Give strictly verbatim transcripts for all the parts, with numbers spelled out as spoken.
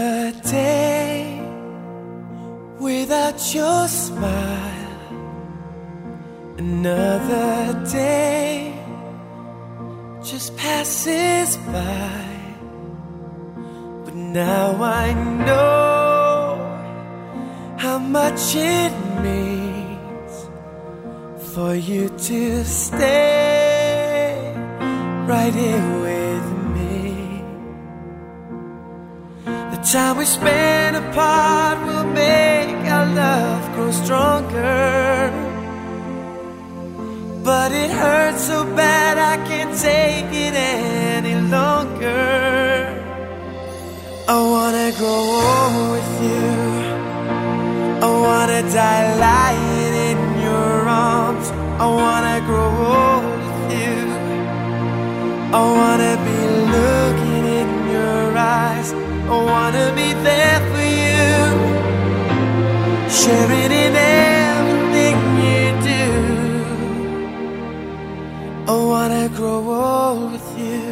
Another day without your smile, another day just passes by. But now I know how much it means for you to stay right here with me. The time we spend apart will make our love grow stronger, but it hurts so bad I can't take it any longer. I wanna grow old with you, I wanna die lying in your arms. I wanna grow old with you, I wanna be looking in your eyes. I wanna be there for you, sharing in everything you do. I wanna grow old with you.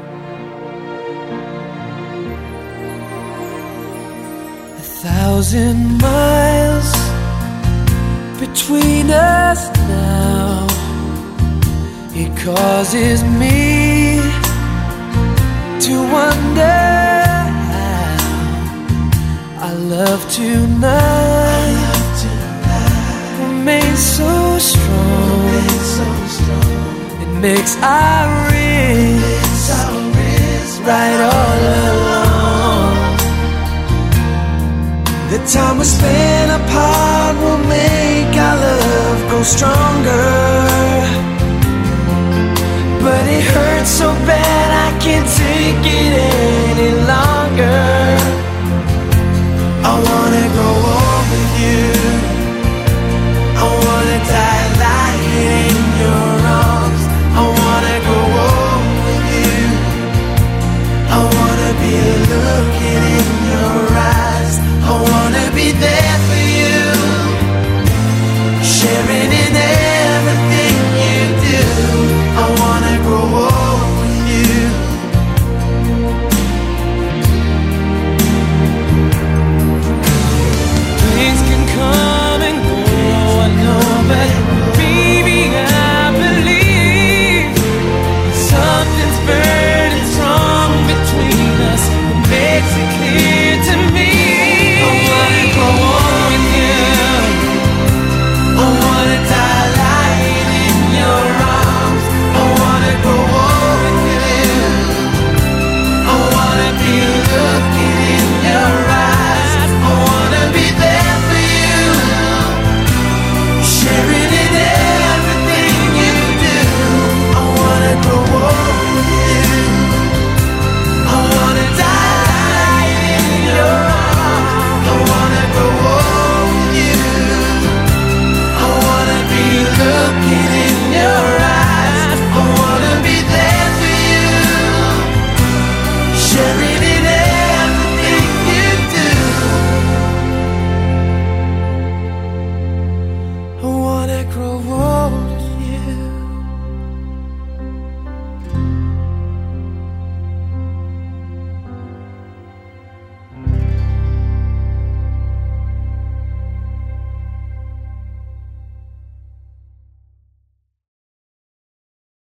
A thousand miles between us now, it causes me to wonder how our love tonight remains so strong. It makes our wrists right all along. The time we spend apart will make our love grow stronger, but it hurts so bad I can't take it any longer.